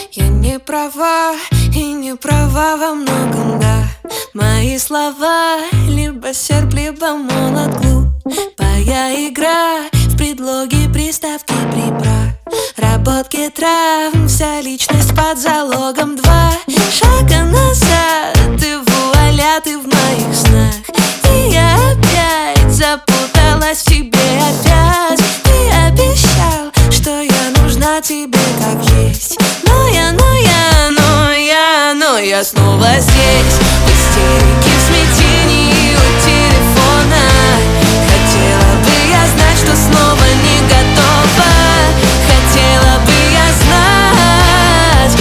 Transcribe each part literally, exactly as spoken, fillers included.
Я не права и не права во многом, да. Мои слова либо серп, либо молот, глупая игра в предлоге, приставки, проработки травм. Вся личность под залогом. Два шага назад, ты вуаля, ты в моих снах. И я опять запуталась в тебе опять. Ты обещал, что я нужна тебе как есть. Но я, но я, но я, но я снова здесь, в истерике, в смятении у телефона. Хотела бы я знать, что снова не готова. Хотела бы я знать,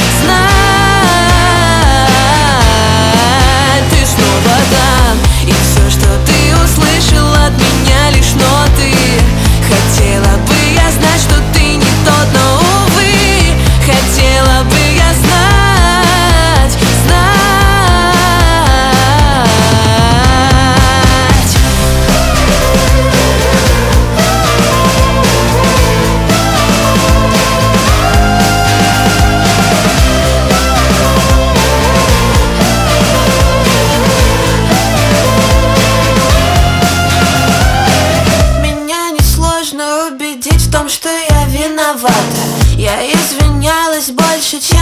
знать, ты снова там. И все, что ты услышал от меня, лишь ноты. Хотела бы я знать, что ты не тот, но увы. Хотела бы я знать, знать. Меня несложно убедить в том, что я виновата. Я извинялась больше, чем